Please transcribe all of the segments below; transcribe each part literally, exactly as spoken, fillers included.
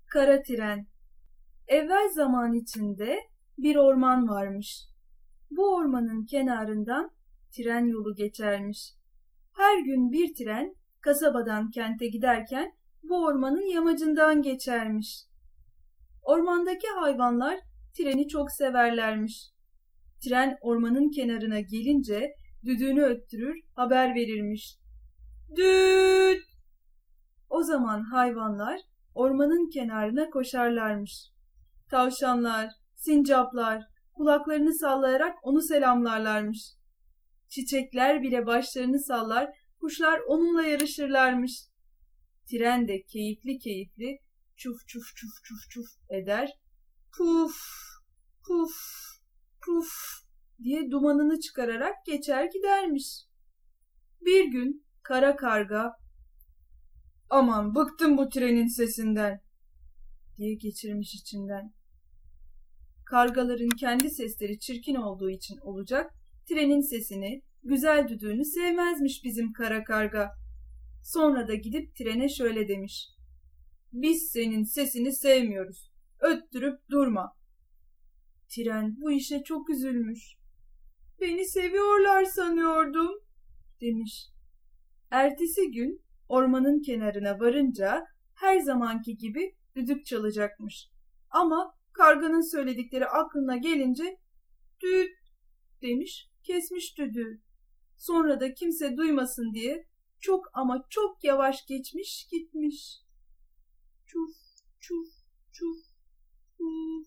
Kara tren. Evvel zaman içinde bir orman varmış. Bu ormanın kenarından tren yolu geçermiş. Her gün bir tren kasabadan kente giderken bu ormanın yamacından geçermiş. Ormandaki hayvanlar treni çok severlermiş. Tren ormanın kenarına gelince düdüğünü öttürür, haber verirmiş. Düt! O zaman hayvanlar ormanın kenarına koşarlarmış. Tavşanlar, sincaplar kulaklarını sallayarak onu selamlarlarmış. Çiçekler bile başlarını sallar, kuşlar onunla yarışırlarmış. Tren de keyifli keyifli çuf çuf çuf çuf çuf eder, puf puf puf diye dumanını çıkararak geçer gidermiş. Bir gün kara karga, "Aman bıktım bu trenin sesinden," diye geçirmiş içinden. Kargaların kendi sesleri çirkin olduğu için olacak, trenin sesini, güzel düdüğünü sevmezmiş bizim kara karga. Sonra da gidip trene şöyle demiş: "Biz senin sesini sevmiyoruz. Öttürüp durma." Tren bu işe çok üzülmüş. "Beni seviyorlar sanıyordum," demiş. Ertesi gün ormanın kenarına varınca her zamanki gibi düdük çalacakmış. Ama karganın söyledikleri aklına gelince düt demiş, kesmiş düdüğü. Sonra da kimse duymasın diye çok ama çok yavaş geçmiş gitmiş. Çuf çuf çuf çuf.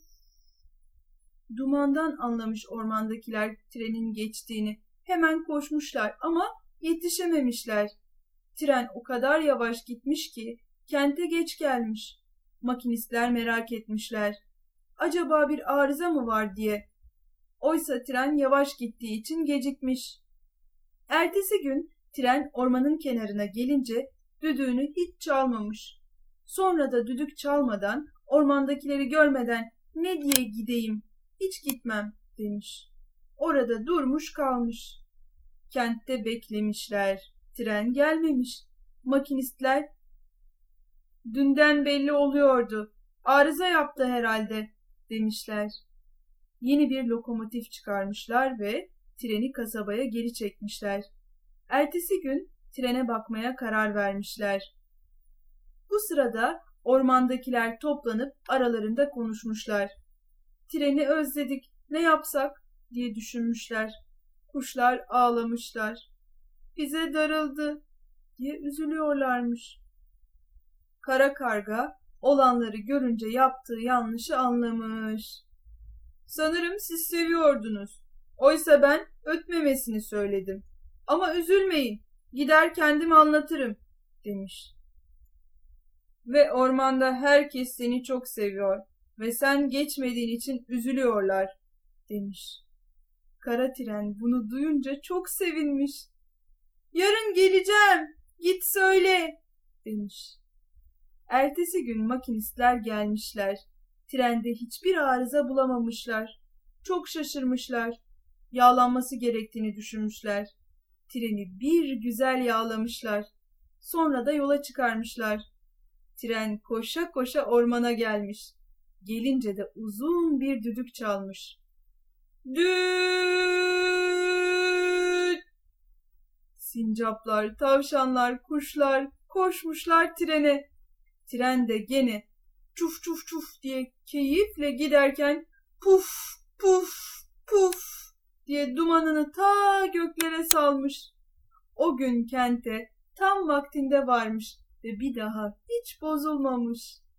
Dumandan anlamış ormandakiler trenin geçtiğini. Hemen koşmuşlar ama yetişememişler. Tren o kadar yavaş gitmiş ki kente geç gelmiş. Makinistler merak etmişler. Acaba bir arıza mı var diye. Oysa tren yavaş gittiği için gecikmiş. Ertesi gün tren ormanın kenarına gelince düdüğünü hiç çalmamış. Sonra da düdük çalmadan, ormandakileri görmeden ne diye gideyim, hiç gitmem demiş. Orada durmuş kalmış. Kentte beklemişler. Tren gelmemiş. Makinistler, "Dünden belli oluyordu. Arıza yaptı herhalde," demişler. Yeni bir lokomotif çıkarmışlar ve treni kasabaya geri çekmişler. Ertesi gün trene bakmaya karar vermişler. Bu sırada ormandakiler toplanıp aralarında konuşmuşlar. "Treni özledik, ne yapsak?" diye düşünmüşler. Kuşlar ağlamışlar. "Bize darıldı," diye üzülüyorlarmış. Kara karga olanları görünce yaptığı yanlışı anlamış. "Sanırım siz seviyordunuz. Oysa ben ötmemesini söyledim. Ama üzülmeyin, gider kendim anlatırım," demiş. "Ve ormanda herkes seni çok seviyor ve sen geçmediğin için üzülüyorlar," demiş. Kara tren bunu duyunca çok sevinmiş. "Yarın geleceğim, git söyle," demiş. Ertesi gün makinistler gelmişler. Trende hiçbir arıza bulamamışlar. Çok şaşırmışlar. Yağlanması gerektiğini düşünmüşler. Treni bir güzel yağlamışlar. Sonra da yola çıkarmışlar. Tren koşa koşa ormana gelmiş. Gelince de uzun bir düdük çalmış. Düt! Sincaplar, tavşanlar, kuşlar koşmuşlar trene. Tren de gene çuf çuf çuf diye keyifle giderken puf puf puf diye dumanını ta göklere salmış. O gün kente tam vaktinde varmış ve bir daha hiç bozulmamış.